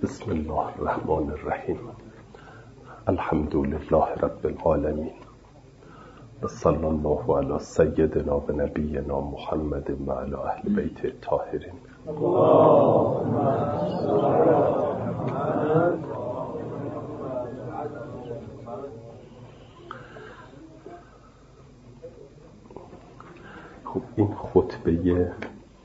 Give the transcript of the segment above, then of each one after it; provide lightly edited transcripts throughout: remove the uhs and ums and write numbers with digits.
بسم الله الرحمن الرحیم. الحمد لله رب العالمین و صلی الله علی سیدنا و نبینا محمد و علی اهل بیت الطاهرین. خب این خطبه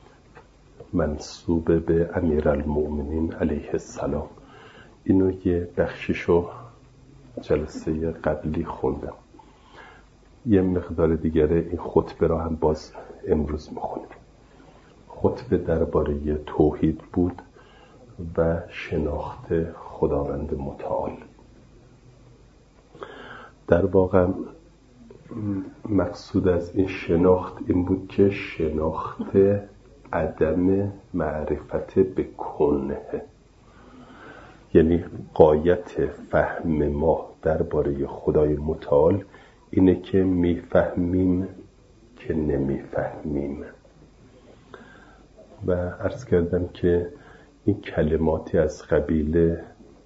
منسوب به امیرالمؤمنین علیه السلام، اینو یه بخشیشو جلسه قبلی خوندم، یه مقدار دیگره این خطبه را هم باز امروز میخونیم. خطبه درباره توحید بود و شناخت خداوند متعال. در واقع مقصود از این شناخت این بود که شناخت عدم معرفت به کنه، یعنی غایت فهم ما درباره خدای متعال اینه که میفهمیم که نمیفهمیم. و عرض کردم که این کلماتی از قبیل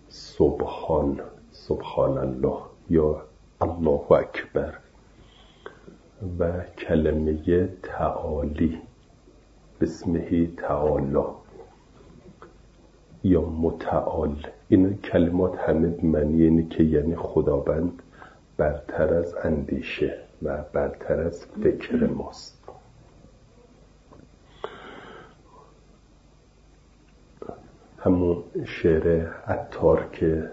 سبحان الله یا الله اکبر و کلمه تعالی بسمه تعالی یا متعال، این کلمات همه معنی اینه که یعنی خداوند برتر از اندیشه و برتر از فکر ماست. همون شعر عطار که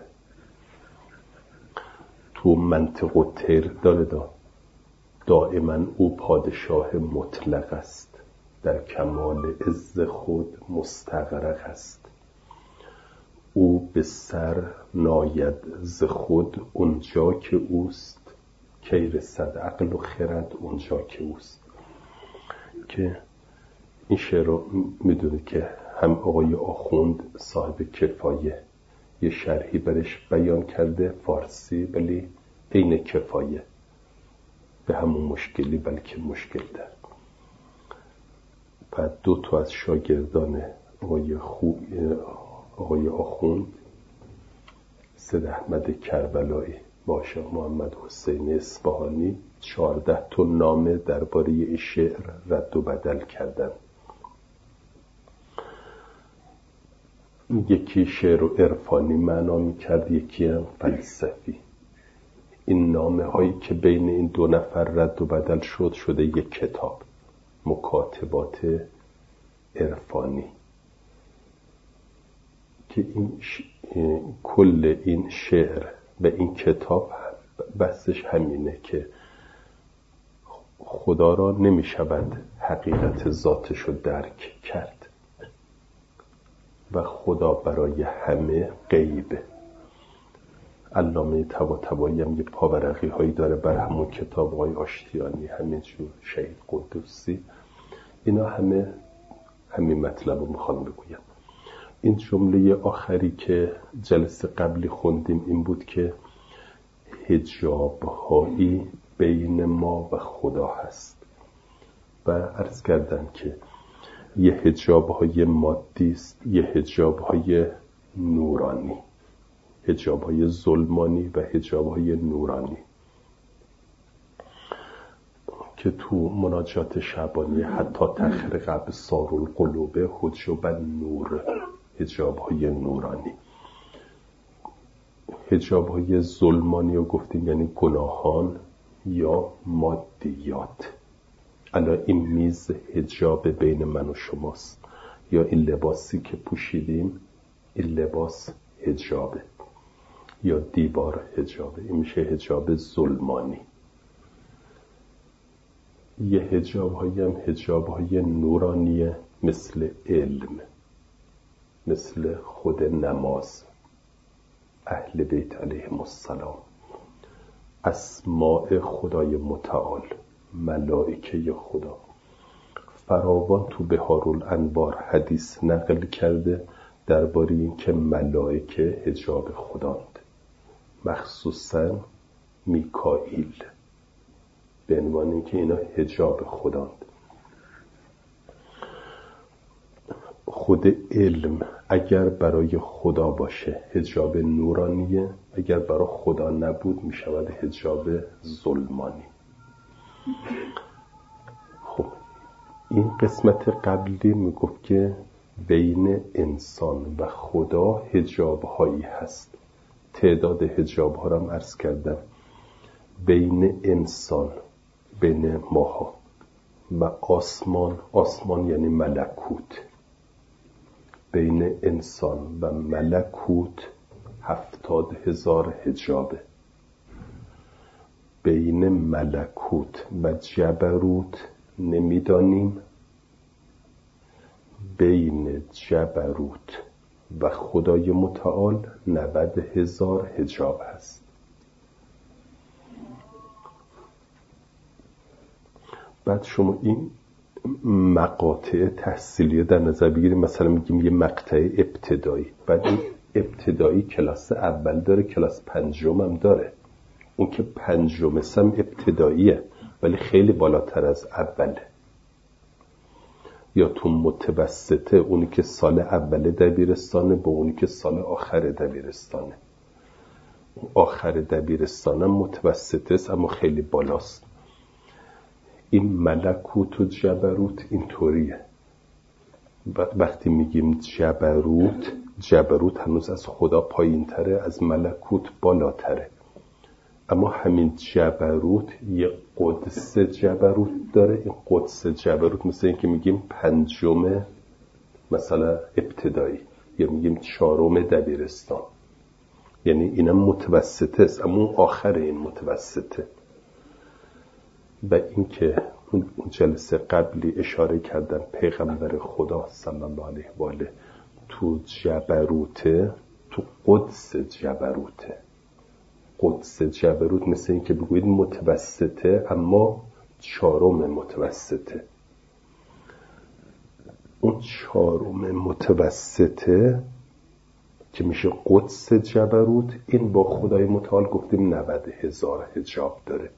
تو منطق و طیر داره دائما او پادشاه مطلق است، در کمال عز خود مستغرق است. او به سر ناید ز خود اونجا که اوست، کی رسد عقل و خرد اونجا که اوست. که این شعر رو میدونه که هم آقای آخوند صاحب کفایه یه شرحی برش بیان کرده فارسی، ولی عین کفایه به همون مشکلی بلکه مشکل در. و دو تا از شاگردان آقای آخوند، سید احمد کربلایی با شاه محمد حسین اصفهانی، 14 تا نامه درباره این شعر رد و بدل کردن. یکی شعر و عرفانی معنا می‌کرد، یکی هم فلسفی. این نامه هایی که بین این دو نفر رد و بدل شده یک کتاب، مکاتبات عرفانی، که این کل این شعر و این کتاب بحثش همینه که خدا را نمی شود حقیقت ذاتش رو درک کرد و خدا برای همه غیبه. علامه طباطبایی هم یه پاورقی هایی داره بر همون کتاب، آقای آشتیانی همینجور، شهید قدوسی، اینا همین مطلب رو میخوان بگویم. این جمله آخری که جلسه قبلی خوندیم این بود که حجاب هایی بین ما و خدا هست و عرض کردم که یه حجاب های مادی است، یه حجاب های نورانی، حجاب های ظلمانی و حجاب های نورانی، که تو مناجات شعبانی حتی تخرق ابصار القلوب حجاب نور، حجاب های نورانی. حجاب های ظلمانی رو گفتیم یعنی گناهان یا مادیات. الان این میز حجاب بین من و شماست، یا این لباسی که پوشیدیم این لباس حجابه، یا دیوار حجابه، این میشه حجاب ظلمانی. یه حجاب هایی هم حجاب های نورانیه، مثل علم، مثل خود نماز، اهل بیت علیهم السلام، اسماء خدای متعال، ملائکه خدا. فراوان تو بحارالانوار حدیث نقل کرده درباره این که ملائکه حجاب خداند، مخصوصا میکائیل، به عنوان اینکه اینا حجاب خداند. خود علم اگر برای خدا باشه حجاب نورانیه، اگر برای خدا نبود می شود حجاب ظلمانی. خب این قسمت قبلی می گفت که بین انسان و خدا حجاب هایی هست. تعداد حجاب ها را هم عرض کردم. بین انسان، بین ماها و آسمان یعنی ملکوت، بین انسان و ملکوت 70,000 حجابه. بین ملکوت و جبروت نمیدانیم. بین جبروت و خدای متعال 90,000 حجاب هست. بعد شما این مقاطع تحصیلیه در نظر بگیریم. مثلا میگیم یه مقطع ابتدایی، بعد این ابتدایی کلاس اول داره، کلاس پنجم هم داره. اون که پنجم هم ابتداییه ولی خیلی بالاتر از اوله. یا تو متوسطه، اونی که سال اول دبیرستانه با اونی که سال آخر دبیرستانه. آخر دبیرستانه متوسطه است اما خیلی بالاست. این ملکوت و جبروت اینطوریه. وقتی میگیم جبروت هنوز از خدا پایین تره، از ملکوت بالاتره. اما همین جبروت یه قدس جبروت داره. این قدس جبروت مثل این که میگیم پنجم مثلا ابتدایی یا میگیم 4 دبیرستان، یعنی اینم متوسطه است اما اون آخر این متوسطه. و این که اون جلسه قبلی اشاره کردن پیغمبر خدا صلی الله علیه و آله تو جبروته، تو قدس جبروته. قدس جبروت مثل این که بگوید متوسطه اما 4 متوسطه. اون 4 متوسطه که میشه قدس جبروت، این با خدای متعال گفتیم 90,000 حجاب داره.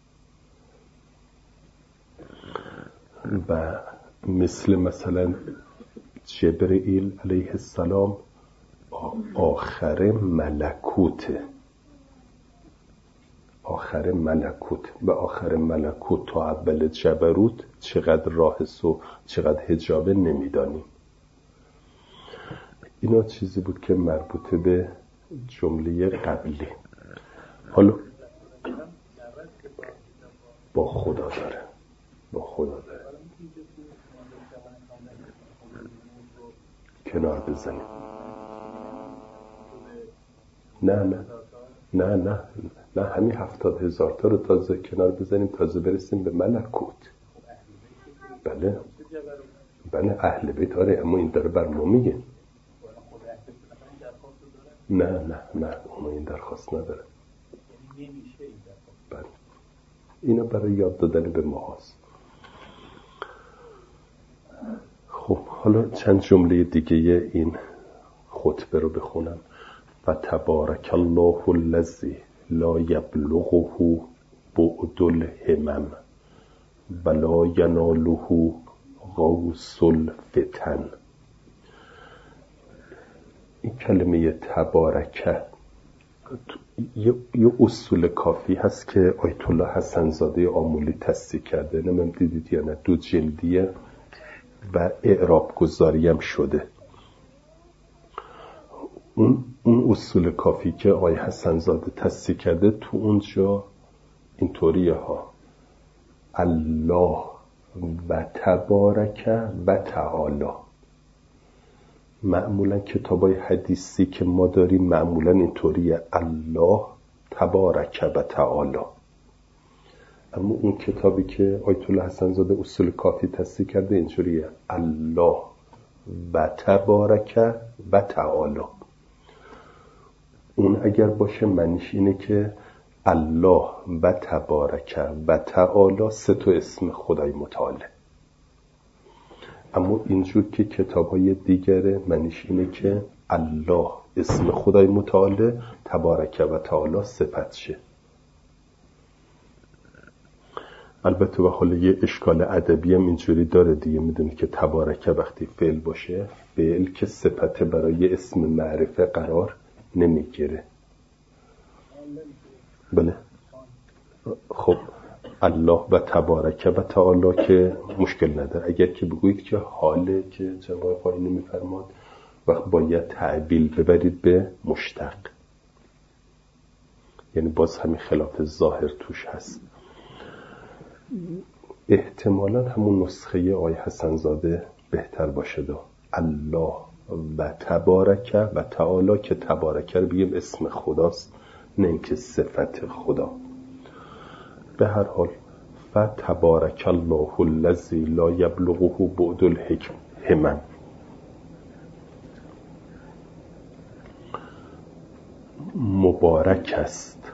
و مثلا جبرئیل علیه السلام آخر ملکوته. آخر ملکوت و آخر ملکوت تا اول جبروت چقدر راه سو چقدر حجابه نمیدانیم. اینا چیزی بود که مربوط به جمله قبلی. حالا با خدا داره. کنار بزنیم. نه همین 70,000 تا رو تازه کنار بزنیم، تازه برسیم به ملکوت. بله اهل بیت آره، اما این داره بر ما میگه. نه اما این درخواست نداره. بله اینا برای یاد دادن به ما هست. خب حالا چند جمله دیگه این خطبه رو بخونم. فتبارک الله الذی لا یبلغه بعد الهمم ولا یناله غوث الفتن. این کلمه تبارکه یه اصول کافی هست که آیت الله حسن زاده آمولی تصدیق کرده، نمیم دیدید یا نه، 2 جلدیه و اعراب گذاری هم شده. اون اصول کافی که آقای حسن زاده تصدیق کرده تو اونجا اینطوریه ها: الله و تبارک و تعالی. معمولا کتابای حدیثی که ما داریم معمولا اینطوریه: الله تبارک و تعالی. اما اون کتابی که آیت الله حسن زاده اصول کافی تصدیق کرده اینطوریه: الله و تبارک و تعالی. اون اگر باشه معنیش اینه که الله و تبارک و تعالی 3 اسم خدای متعاله. اما اینجور که کتاب‌های دیگره معنیش اینه که الله اسم خدای متعاله، تبارک و تعالی صفتشه. البته به حال یه اشکال ادبی هم اینجوری داره دیگه، میدونی که تبارکه وقتی فعل باشه، فعل که صفت برای اسم معرفه قرار نمیگیره. بله خب الله و تبارکه و تعالی که مشکل نداره. اگر که بگویید که حاله که جواب پایینی میفرماد وقت باید تعبیل ببرید به مشتق، یعنی باز همین خلاف ظاهر توش هست. احتمالا همون نسخه آقای حسن زاده بهتر باشه دا الله و تبارکه و تعالی که تبارکه رو بگیم اسم خداست نه اینکه صفت خدا. به هر حال فتبارک الله الذی لا یبلغه بعد الحمم. مبارک است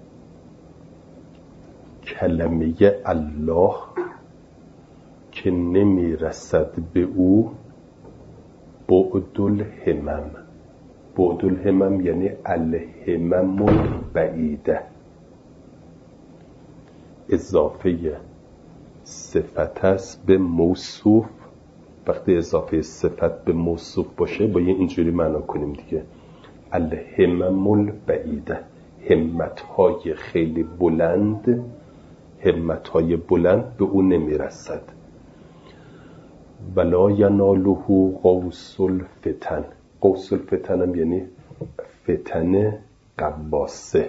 کلمه الله که نمی رسد به او بعد الحمم. بعد الحمم یعنی الحمم البعیده، اضافه صفت است به موصوف. وقتی اضافه صفت به موصوف باشه با اینجوری معنا کنیم دیگه، الهمم البعیده، همت‌های خیلی بلند، همت‌های بلند به او نمیرسد. ولا یناله قوس الفتن. قوس الفتن هم یعنی فتن قواسه.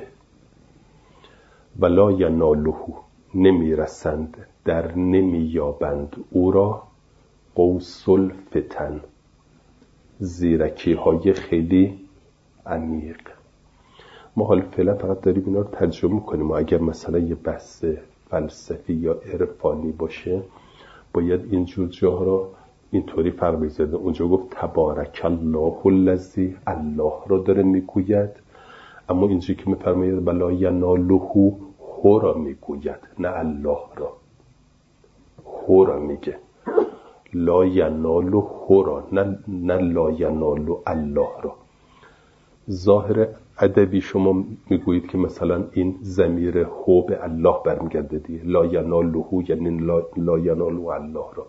ولا یناله نمیرسند، در نمییابند او را قوس الفتن، زیرکی های خیلی عمیق. ما حال فعلا فقط داریم اینا رو ترجمه میکنیم و اگر مثلا یه بحث فلسفی یا عرفانی باشه باید اینجور جاها رو اینطوری فرق بگذاریم. اونجا گفت تبارک الله الذی، الله را داره میگوید، اما اینجا که میفرماید ولا یناله هو را میگوید، نه الله را. هو را میگه، لا ینال هو را، نه لا ینال الله را. ظاهر ادبی شما میگویید که مثلا این ضمیر هو به الله برمیگرده دیگه، لا ینال هو یعنی لا ینال الله را.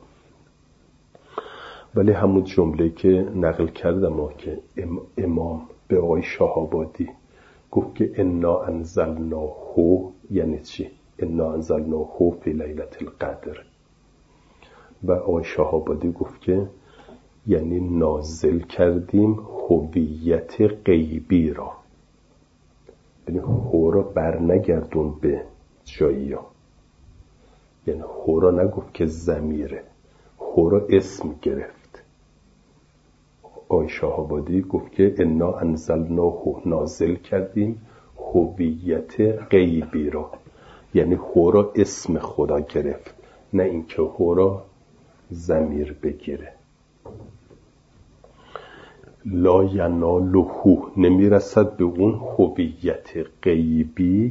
ولی همون جمله که نقل کردم ما که امام به آقای شهابادی گفت که انا انزلناه، یعنی چی؟ انا انزلناه فی لیلة القدر. و آقای شهابادی گفت که یعنی نازل کردیم هویت غیبی را، یعنی هو را برنگردون به جایی ها، یعنی هو را نگفت که ضمیره، هو را اسم گرفت. آقای شهابادی گفت که انا انزلناه، نازل کردیم هویت غیبی را، یعنی هو را اسم خدا گرفت، نه اینکه هو را ضمیر بگیره. لا یناله، نمیرسد به اون هویت غیبی،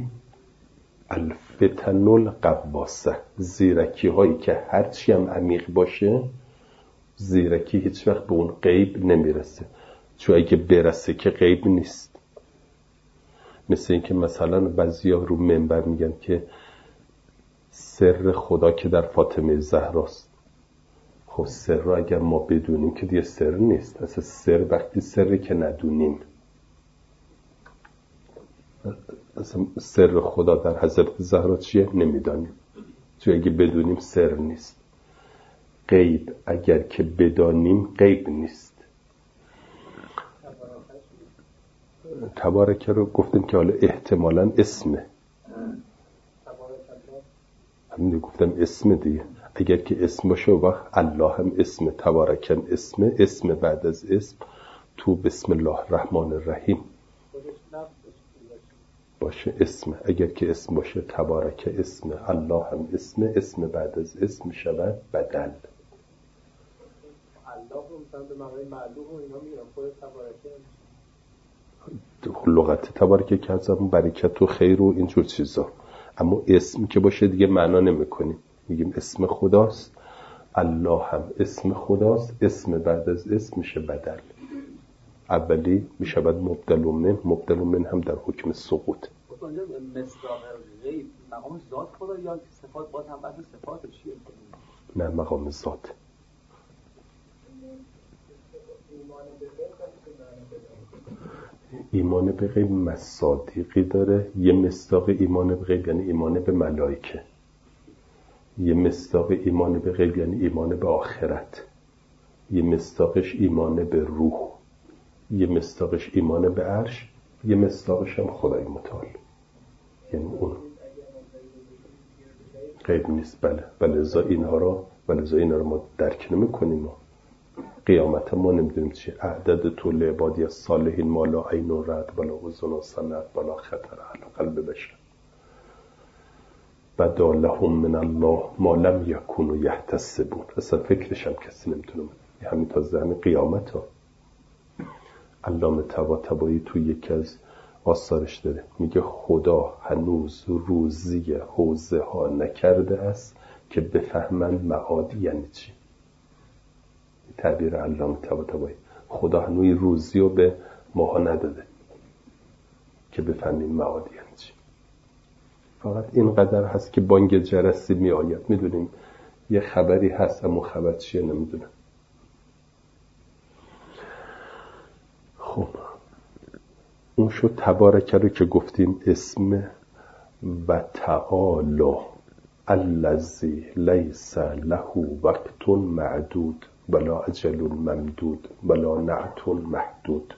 الفتن القواسه، زیرکی هایی که هرچی هم عمیق باشه زیرکی هیچ وقت به اون غیب نمیرسه، چون اگه برسه که غیب نیست. مثل این که مثلا بعضیا رو منبر میگن که سر خدا که در فاطمه زهراست. خب سر رو اگر ما بدونیم که دیگه سر نیست. اصلا سر وقتی سری که ندونیم. اصلا سر خدا در حضرت زهرا چیه نمیدانیم، چون اگه بدونیم سر نیست. غیب اگر که بدانیم غیب نیست. تبارک رو گفتیم که حالا احتمالاً اسمه، همین گفتم اسم دیگه. اگر که اسم باشه وقت الله هم اسم، تبارک هم اسم بعد از اسم تو بسم الله الرحمن الرحیم باشه اسم. اگر که اسم باشه تبارک اسم، الله هم اسم بعد از اسم شود بدل. الله رو مثلا به معنای معلوم و اینا میگن خود تبارکه لغت تبارکه که از همون برکت و خیر و اینجور چیزا. اما اسم که باشه دیگه معنا نمی کنیم، میگیم اسم خداست، الله هم اسم خداست، اسم بعد از اسم میشه بدل. اولی میشه بعد مبدل من هم در حکم سقوط. اونجا مصداق غیب مقام ذات خدا یا صفات باز هم بحث صفات چیه؟ نه مقام ذات. ایمان به غیب مصادیقی داره. یه مصداق ایمان به غیب یعنی ایمان به ملائکه، یه مصداق ایمان به غیب یعنی ایمان به آخرت، یه مصداقش ایمان به روح، یه مصداقش ایمان به عرش، یه مصداقش هم خدای متعال، یعنی اون غیب نیست. بله ولذا اینها رو ما درک نمی‌کنیم. قیامت ما نمیدونیم چی. اعداد طول عبادی الصالحین ما لا عین رأت ولا اذن سمعت ولا خطر علی قلب بشر بدا لهم من الله ما لم یکونوا یحتسبون. اصلا فکرش هم کسی نمیتونه. همین تازه همین قیامت ها. علامه طباطبایی تو یکی از آثارش داره میگه خدا هنوز روزی حوزه ها نکرده است که بفهمن معاد یعنی چی. تعبیر علامه طباطبایی. خدا هنوز روزی رو به ماها نداده که بفهمیم معاد یعنی چی. فقط اینقدر هست که بانگ جرسی می آید. میدونیم یه خبری هست اما خبر چیه نمیدونم. خب اون شد تبارک رو که گفتیم اسم و تعالی الذی لیس له وقت معدود ولا اجل ممدود ولا نعت محدود.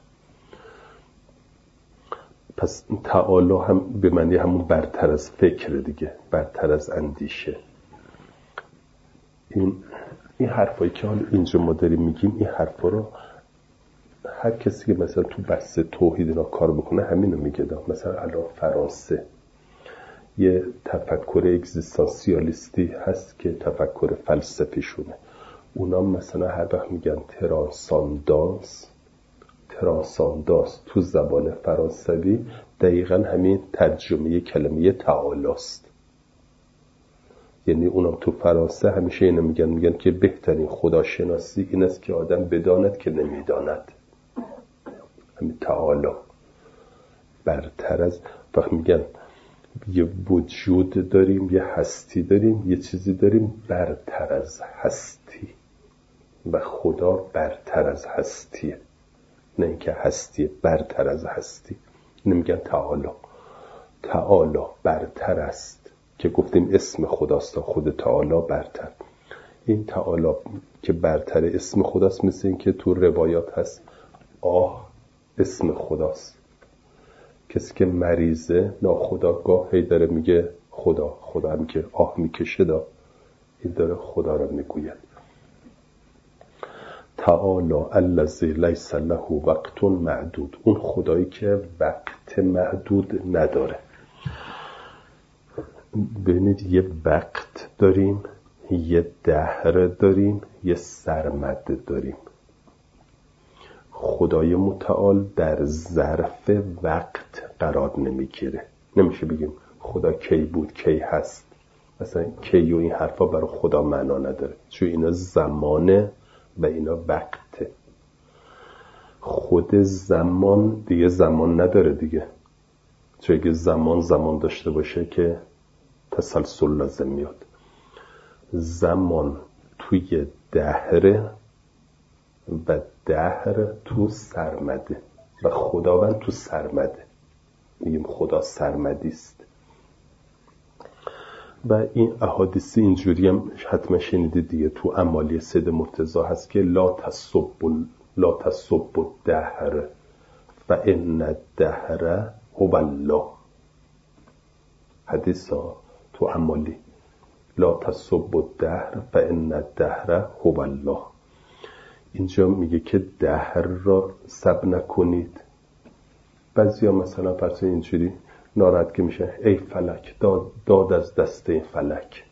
پس تعالی هم به معنی همون برتر از فکر دیگه، برتر از اندیشه. این حرفایی که حالا اینجا ما داریم میگیم، این حرفا رو هر کسی که مثلا تو بحث توحید اینا کار بکنه همینو میگه. مثلا الان فرانسه یه تفکر اگزیستانسیالیستی هست که تفکر فلسفیشونه. اونا مثلا هر وقت میگن ترانساندانس تو زبان فرانسوی دقیقاً همین ترجمه کلمه تعالی است. یعنی اونا تو فرانسه همیشه اینو میگن که بهترین خداشناسی این است که آدم بداند که نمیداند. همین تعالی برتر از، وقت میگن یه وجود داریم، یه هستی داریم، یه چیزی داریم برتر از هستی و خدا برتر از هستیه، نه اینکه هستی برتر از هستی. نمیگن تعالی برتر است که گفتیم اسم خداست. خود تعالی برتر. این تعالی که برتر اسم خداست، مثل این که تو روایات هست آه اسم خداست. کسی که مریضه ناخودآگاه هی داره میگه خدا هم که آه میکشه این داره خدا رو میگوید. تعالی الذی لیس له وقت معدود، اون خدایی که وقت معدود نداره. ببینید یه وقت داریم، یه دهر داریم، یه سرمد داریم. خدای متعال در ظرف وقت قرار نمیگیره. نمیشه بگیم خدا کی بود کی هست. مثلا کی و این حرفا برای خدا معنا نداره، چون اینا زمانه و اینا وقته. خود زمان دیگه زمان نداره دیگه، چون اگه زمان داشته باشه که تسلسل لازم میاد. زمان توی دهره و دهر تو سرمده و خداوند تو سرمده. میگیم خدا سرمدیست. و این احادیثی اینجوری هم حتما شنیدید دیگه. تو اعمالی سید مرتضی هست که لا تسب الدهر فان الدهر هو الله. حدیث ها تو اعمالی لا تسب الدهر فان الدهر هو الله. اینجا میگه که دهر را سب نکنید. بعضیا مثلا فرض اینجوری ناراحت که میشه ای فلک داد از دسته فلک.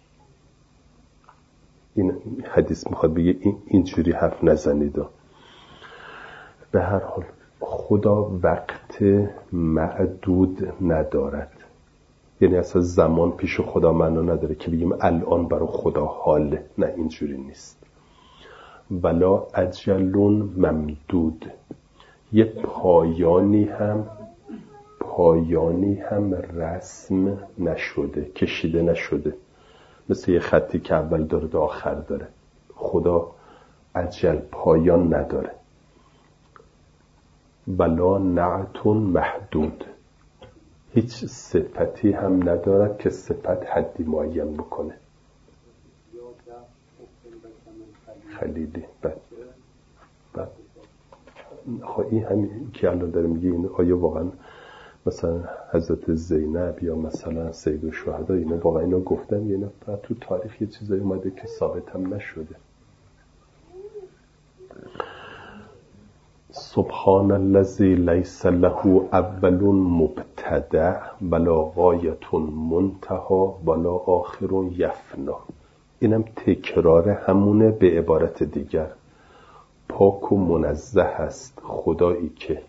این حدیث میخواد بگه اینجوری حرف نزنید. به هر حال خدا وقت معدود ندارد. یعنی اصلا زمان پیش خدا معنا نداره که بگیم الان برای خدا حاله. نه اینجوری نیست. ولا اجل ممدود، یه پایانی هم رسم نشده، کشیده نشده. مثل یه خطی که اول داره و آخر داره. خدا اجل پایان نداره. ولا نعت محدود، هیچ صفتی هم ندارد که صفت حدی معین بکنه. خلیلی بعد این همین که الان داره میگه، این آیا واقعا مثلا حضرت زینب یا مثلا سید الشهدا اینا واقعا اینا گفتن یا اینا تو تاریخ یه چیزایی اومده که ثابت هم نشده؟ سبحان الذی لیس له اول مبتدع ولا غایة منتهی ولا آخر یفنا. اینم تکرار همونه به عبارت دیگر. پاک و منزه است خدایی که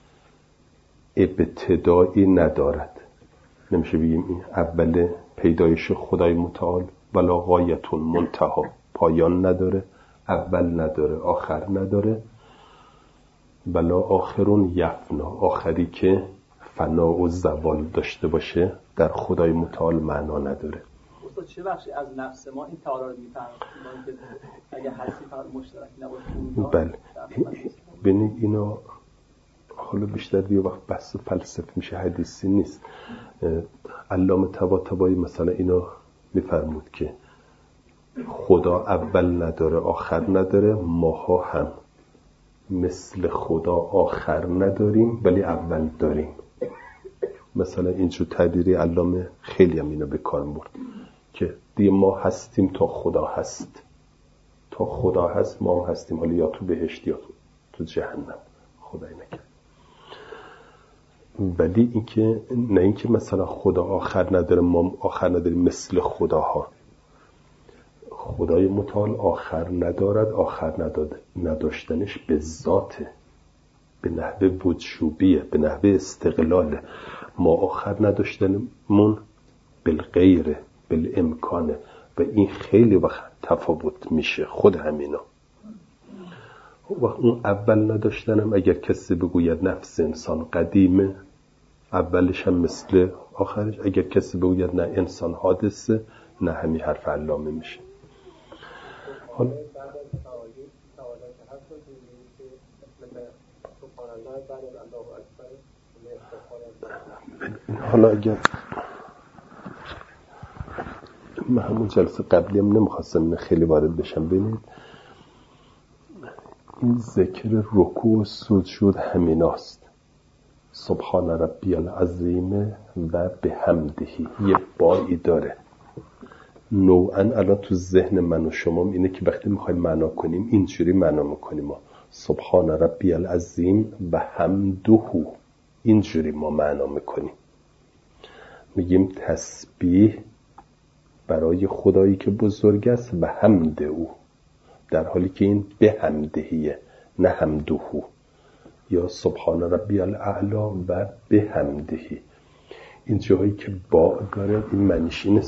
ابتدایی ندارد. نمیشه بگیم این اول پیدایش خدای متعال، ولا غایة منتهی، پایان نداره، اول نداره، آخر نداره، ولا آخر یفنا، آخری که فنا و زوال داشته باشه در خدای متعال معنا نداره. استاد چه بخشی از نفس ما این تعالی رو میفهمه که اگه هستی فقط مشترک نباشه؟ بله ببینید اینا حالا بیشتر دیگه وقت بحث فلسفه میشه، حدیثی نیست. علامه طباطبایی مثلا اینا میفرمود که خدا اول نداره آخر نداره، ماها هم مثل خدا آخر نداریم ولی اول داریم. مثلا اینجور تعبیری علامه خیلی هم اینو به کار برد که دیگه ما هستیم تا خدا هست، تا خدا هست ما هم هستیم، حالا یا تو بهشت یا تو جهنم، خدای نکرد. ولی اینکه نه اینکه مثلا خدا آخر نداره ما آخر نداریم مثل خداها. خدای متعال آخر ندارد، آخر نداشتنش به ذاته، به نحوه وجوبیه، به نحوه استقلاله. ما آخر نداشتنمون بالغیره، بالامکانه، و این خیلی وقت تفاوت میشه. خود همینا و اون اول نداشتنم اگر کسی بگوید نفس انسان قدیمه، اولش هم مثل آخرش. اگر کسی بگوید نه انسان حادثه، نه همین حرف علامه حالا اگر من همون جلسه قبلی هم نمیخواستم خیلی وارد بشم، ببینید این ذکر رکوع و سجود همیناست. سبحان ربی العظیم و بحمدهی یه بایی داره. نوعاً الان تو ذهن من و شما اینه که وقتی میخوایم معنا کنیم اینجوری معنا میکنیم. ما سبحان ربی العظیم و حمده، اینجوری ما معنا میکنیم. میگیم تسبیح برای خدایی که بزرگ است و حمد او، در حالی که این به حمدهیه نه حمده. یا سبحان ربی الاعلی و به حمدهی، این جایی که با داره این معنیش اینه.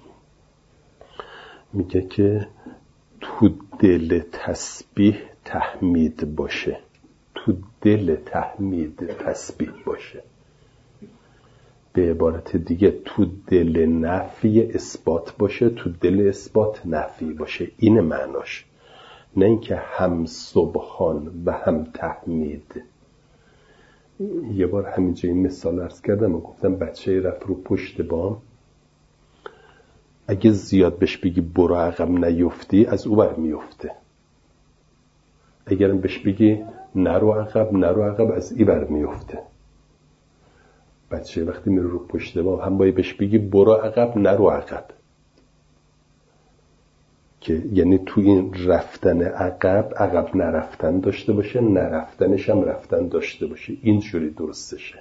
میگه که تو دل تسبیح تحمید باشه، تو دل تحمید تسبیح باشه. به عبارت دیگه تو دل نفی اثبات باشه، تو دل اثبات نفی باشه. این معناش، نه اینکه هم سبحان و هم تحمید. یه بار همینجا این مثال عرض کردم و گفتم بچه رفت رو پشت بام، اگه زیاد بهش بگی برو عقب نیفتی، از او بر میفته. اگرم بهش بگی نرو عقب، از ای بر میفته. بچه وقتی میره رو پشت بام هم باید بهش بگی برو عقب نرو عقب، که یعنی تو این رفتن عقب نرفتن داشته باشه، نرفتنش هم رفتن داشته باشه. اینجوری درستشه.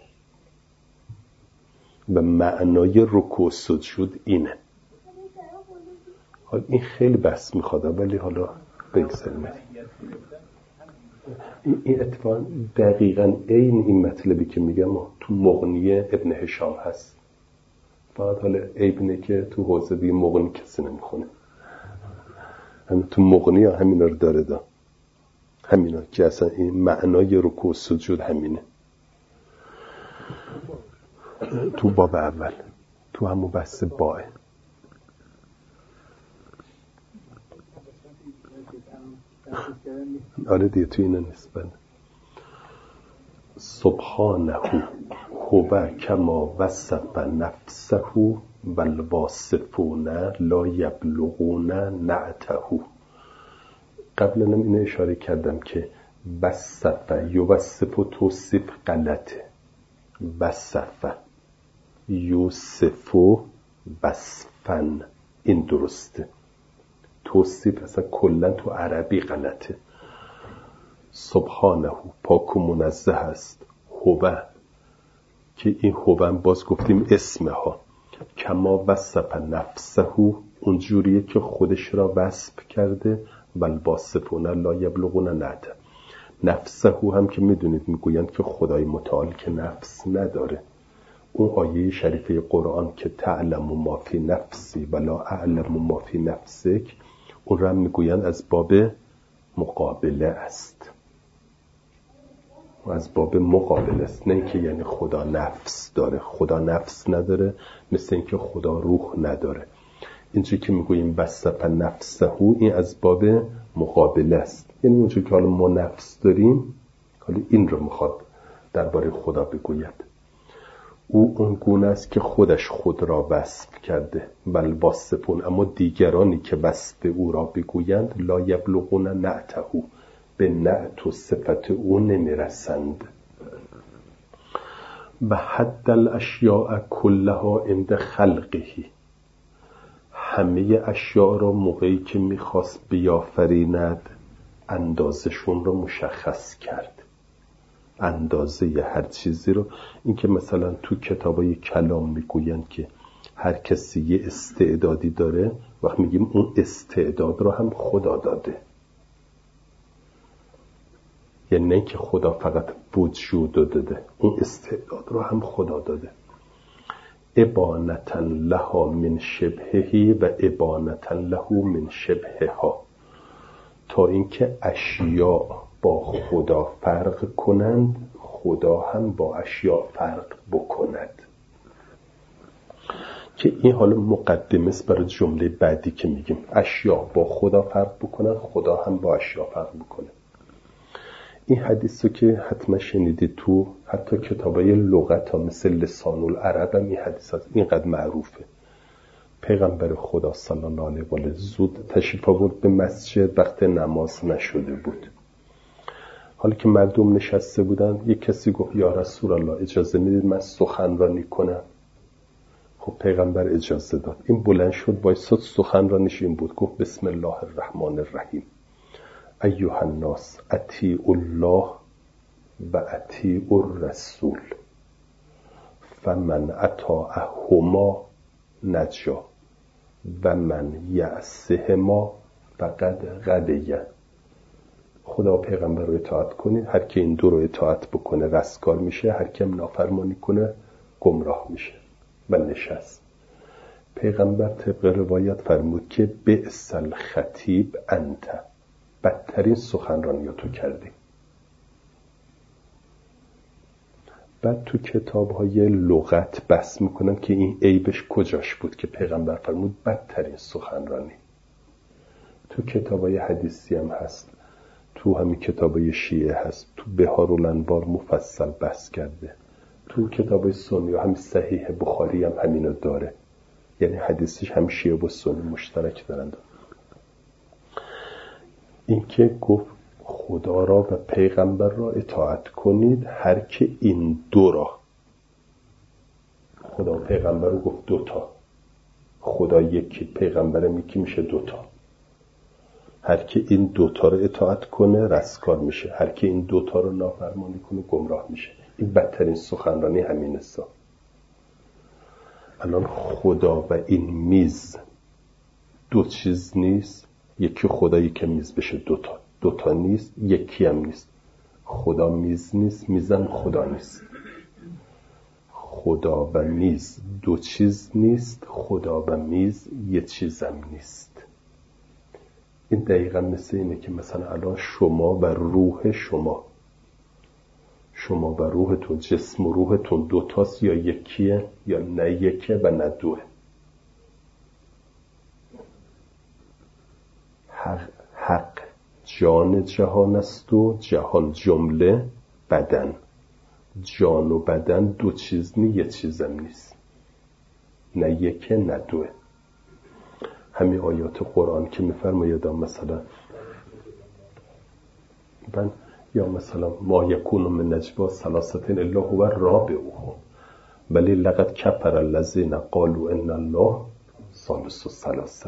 و معنای رکوع و سجود اینه. حالا این خیلی بحث میخواد، ولی حالا بگذاریم. این اتفاق دقیقاً این مطلبی که میگم تو مغنی ابن هشام هست. فقط حالا عیبه که تو حوزه بی مغنی کسی نمیخونه. همین تو مغنی ها همینا رو داره همینا که اصلا این معنای رکوع و سجود همینه. تو باب اول تو همون بحث باه. آره دیگه تو اینه نیست. بله. سبحانه هو کما وصف نفسه والواصفون لا یبلغون نعته. قبلا هم اینو اشاره کردم که وصف یوصف و توصیف غلطه. وصف یوصف وصفن این درسته. توصیف اصلا کلا تو عربی غلطه. سبحانه پاک و منزه است. هو که این هو باز گفتیم اسمه ها. کما وصف نفسه اونجوریه که خودش را وصف کرده. والواصفون لا یبلغون نعته. نفسه هم که میدونید میگویند که خدای متعال که نفس نداره. اون آیه شریفه قرآن که تعلم ما فی نفسی ولا اعلم ما فی نفسک، اون را میگویند از باب مقابله است. و از باب مقابله است، نه اینکه یعنی خدا نفس داره. خدا نفس نداره، مثل اینکه خدا روح نداره. اینجوری که میگوییم وصف نفسه این از باب مقابله است. یعنی اونجوری که حالا ما نفس داریم، حالا این رو میخواد درباره خدا بگوید. او اون گونه است که خودش خود را وصف کرده. والواصفون اما دیگرانی که وصف او را بگویند لا یبلغون نعته به نعت و صفت او نمیرسند. و حد الاشیاء کلها عند خلقه، همه اشیاء را موقعی که میخواست بیافریند اندازشون رو مشخص کرد. اندازه هر چیزی رو، این که مثلا تو کتابای کلام میگویند که هر کسی یه استعدادی داره، وقت میگیم اون استعداد رو هم خدا داده. یعنی نه که خدا فقط وجود داده، اون استعداد رو هم خدا داده. ابانتا لها من شبههی و ابانتا له من شبهها، تا اینکه اشیاء با خدا فرق کنند، خدا هم با اشیاء فرق بکند. که این حالا مقدمه است برای جمله بعدی که میگیم اشیاء با خدا فرق بکنند، خدا هم با اشیاء فرق بکنه. این حدیث رو که حتما شنیدید، تو حتی کتابای لغت ها مثل لسان العرب هم این حدیث هست، اینقدر معروفه. پیغمبر خدا صلی الله علیه و آله زود تشریف آورد به مسجد، وقت نماز نشده بود. حالا که مردم نشسته بودن، یک کسی گفت یا رسول الله اجازه میدید من سخنرانی کنم؟ خب پیغمبر اجازه داد. این بلند شد وایساد، سخنرانیش این بود، گفت بسم الله الرحمن الرحیم ایها الناس اطیعوا الله و اطیعوا الرسول فمن اطاعهما نجا و من یعصهما فقد غوی. خدا پیغمبر رو اطاعت کنید، هر کی این دو رو اطاعت بکنه رستگار میشه، هر کی نافرمانی کنه گمراه میشه. و نشست. پیغمبر طبق روایت فرمود که بئس الخطیب انت، بدترین سخنرانی تو کردی. بعد تو کتاب‌های لغت بحث میکنن که این عیبش کجاش بود که پیغمبر فرمود بدترین سخنرانی. تو کتاب‌های حدیثی هم هست، تو همین کتاب‌های شیعه هست، تو بهارالانوار مفصل بحث کرده، تو کتاب‌های سنی و هم صحیح بخاری هم همینو داره. یعنی حدیثش هم شیعه و سنی مشترک دارن. این که گفت خدا را و پیغمبر را اطاعت کنید، هر که این دو را، خدا و پیغمبر رو گفت دوتا، خدا یکی پیغمبر یکی میشه دوتا. هر که این دوتا رو اطاعت کنه رستگار میشه، هر که این دوتا رو نافرمانی کنه گمراه میشه. این بدترین سخنرانی همین است. الان خدا و این میز دو چیز نیست، یکی خدا یکی میز بشه دوتا. دوتا نیست، یکی هم نیست. خدا میز نیست، میزم خدا نیست. خدا و میز دو چیز نیست، خدا و میز یه چیزم نیست. این دقیقا مثل اینه که مثلا الان شما و روح شما و روحتون، جسم و روحتون دوتاست یا یکیه یا نه یکه و نه دوه. حق جان جهان است و جهان جمله بدن. جان و بدن دو چیز نی، یه چیزم نیست، نه یکه نه دوه. همین آیات قرآن که میفرماید مثلا یا مثلا ما یکون من نجوا ثلاثه الا هو رابعهم ولی لقد کفر الذین قالوا ان الله ثالث ثلاثه.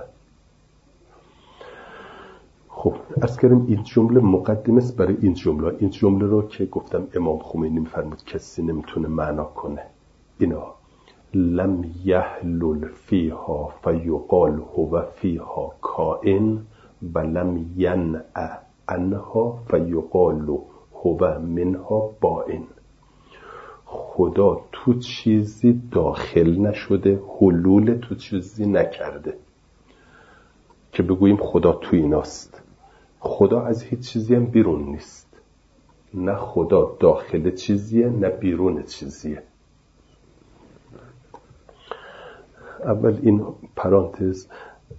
خب عرض کردم این جمله مقدمه است برای این جمله. این جمله رو که گفتم امام خمینی میفرمود کسی نمیتونه معنا کنه. اینا لم یحلل فیها فیقال هو فیها کائن و لم ینع عنها فیقال هو منها بائن. خدا تو چیزی داخل نشده، حلول تو چیزی نکرده که بگوییم خدا تو ایناست. خدا از هیچ چیزی هم بیرون نیست، نه خدا داخل چیزیه نه بیرون چیزیه. اول این پرانتز،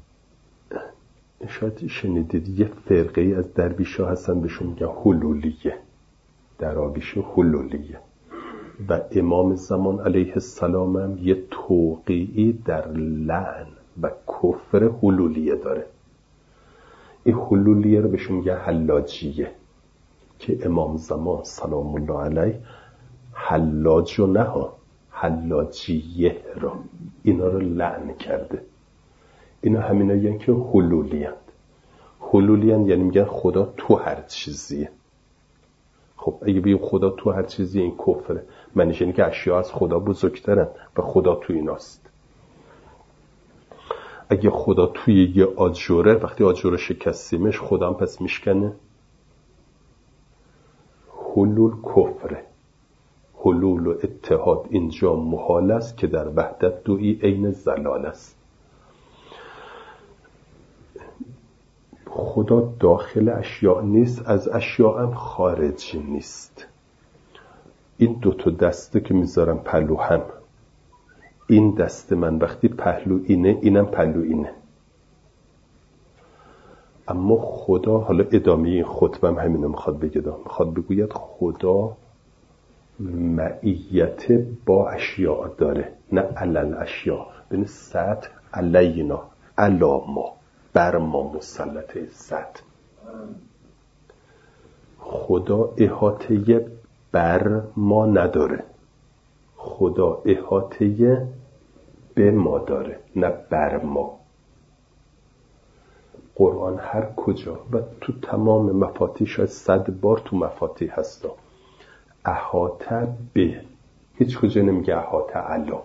شاید شنیدید یه فرقه از درویشا هستن بهشون میگن حلولیه، دراویش حلولیه. و امام زمان علیه السلام هم یه توقیعی در لعن و کفر حلولیه داره. این حلولیه رو بهشون میگن حلاجیه که امام زمان سلام الله علیه حلاج و نه حلاجیه را اینا رو لعن کرده. اینا همینایی که حلولیان یعنی میگن خدا تو هر چیزیه. خب اگه بگیم خدا تو هر چیزیه این کفره، معنیش اینه که اشیاء از خدا بزرگترن و خدا تو ایناست. اگه خدا توی یه آجوره، وقتی آجوره شکستیمش خدا هم پس میشکنه. حلول کفره. حلول و اتحاد اینجا محال است که در وحدت دویی عین زلال است. خدا داخل اشیاء نیست، از اشیاء هم خارجی نیست. این دو تا دسته که میذارم پهلو هم، این دست من وقتی پهلو اینه، اینم پهلو اینه. اما خدا، حالا ادامه این خطبم همینو میخواد بگه، میخواد بگوید خدا معیت با اشیاء داره، نه علل اشیاء. ببین سطح علینا، علا ما، بر ما مسلطه سطح. خدا احاطه بر ما نداره، خدا احاطه به ما داره نه بر ما. قرآن هر کجا و تو تمام مفاتیح، شاید 100 بار تو مفاتیح هستا، احاطه به، هیچ کجا نمیگه احاطه علا،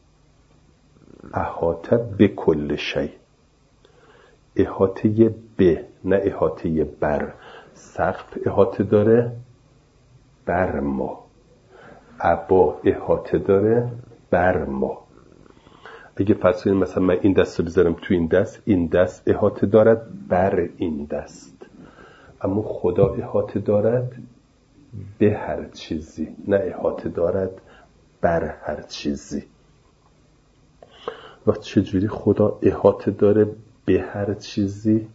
احاطه به کل شی. احاطه به نه احاطه بر. سقف احاطه داره بر ما، عبا احاطه داره بر ما. اگه فرض کنیم مثلا من این دست رو بذارم تو این دست، این دست احاطه دارد بر این دست، اما خدا احاطه دارد به هر چیزی، نه احاطه دارد بر هر چیزی. وقت چجوری خدا احاطه داره به هر چیزی؟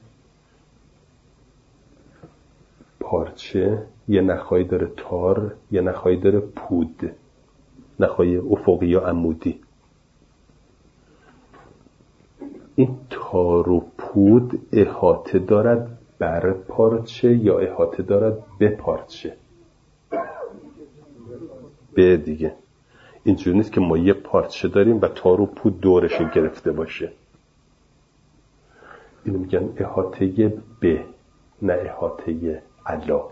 پارچه یه نخایی داره تار، یه نخایی داره پود، نخای افقی یا عمودی. این تار و پود احاطه دارد بر پارچه یا احاطه دارد به پارچه؟ به دیگه. اینجوری نیست که ما یه پارچه داریم و تار و پود دورش گرفته باشه. اینو میگن احاطه به نه احاطه علا.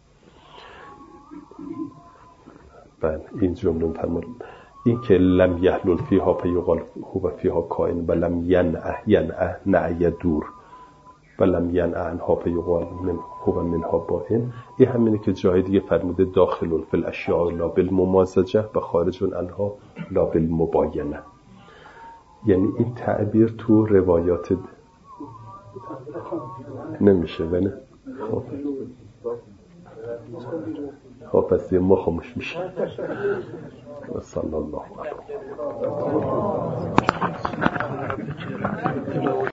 بله این جمله فرمود این که لم یحلل فیها فیقال هو فیها کائن و لم ینع نعی دور و لم ینع عنها فیقال هو منها بائن. این همینه که جای دیگه فرموده داخل فی الاشیاء لا بالممازجه و خارج عنها لا بالمباینه. یعنی این تعبیر تو روایات نمیشه. بله خب پس ما خاموش میشه. و صلی الله علیه